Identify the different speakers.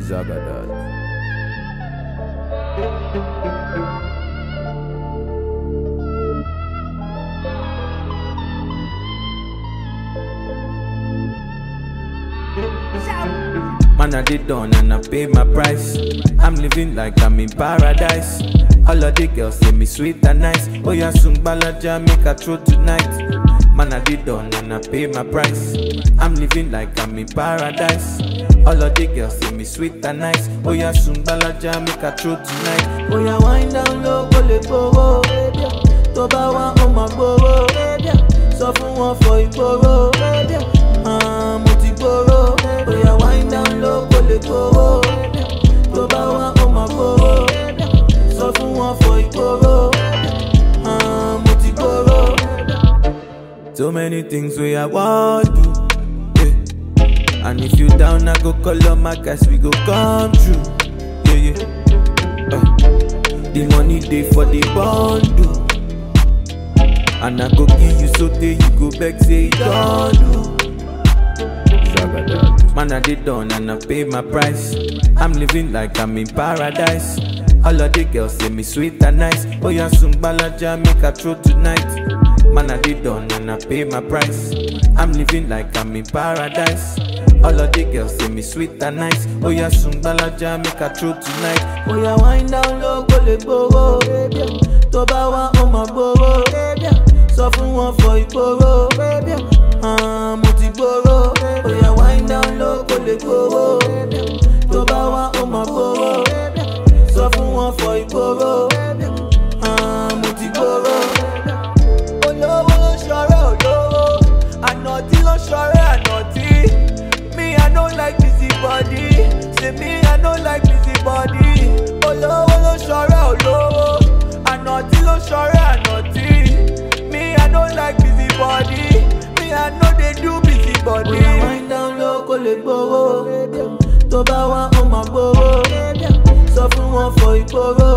Speaker 1: Zagadad. Man, I did done and I pay my price. I'm living like I'm in paradise. All of the girls say me sweet and nice. Oh yeah, soon balaja make a throw tonight. Man, I did done and I pay my price. I'm living like I'm in paradise. All of the girls say me sweet and nice. Oh yeah, soon balaja make a throw tonight. Oh yeah, wind down low, go let go. Toba wa on my boro. So fun one for igboro. Moti boro. Oh yeah, wind down low, go let go. Toba wa on my boro. So fun one for igboro. Moti boro. So many things we I want to, yeah. And if you down, I go call on my guys, we go come true, yeah, yeah. The money day for the bundle, and I go give you so day you go back say it don't do. Man, I did done and I pay my price. I'm living like I'm in paradise. All of the girls say me sweet and nice. Oh yeah, soon balaja make a throw tonight. Man, I did done and I pay my price. I'm living like I'm in paradise. All of the girls say me sweet and nice. Oh yeah, soon balaja make a throw tonight. Oh yeah, wind down low, go let go. Toba wa on my boro. So fun one for igboro. Moti boro. Oh yeah, wind down low, go let go. Toba wa on my boro. So fun one for igboro. Moti boro. Me, I don't like busy body. Say me, I don't like busy body. Olo, shore, olo. Anoti, lo, shore, anoti. Me, I don't like busy body. Me, I know they do busy body. When I wind down low, go let go. Toba wa on my boro. So fun one for igboro.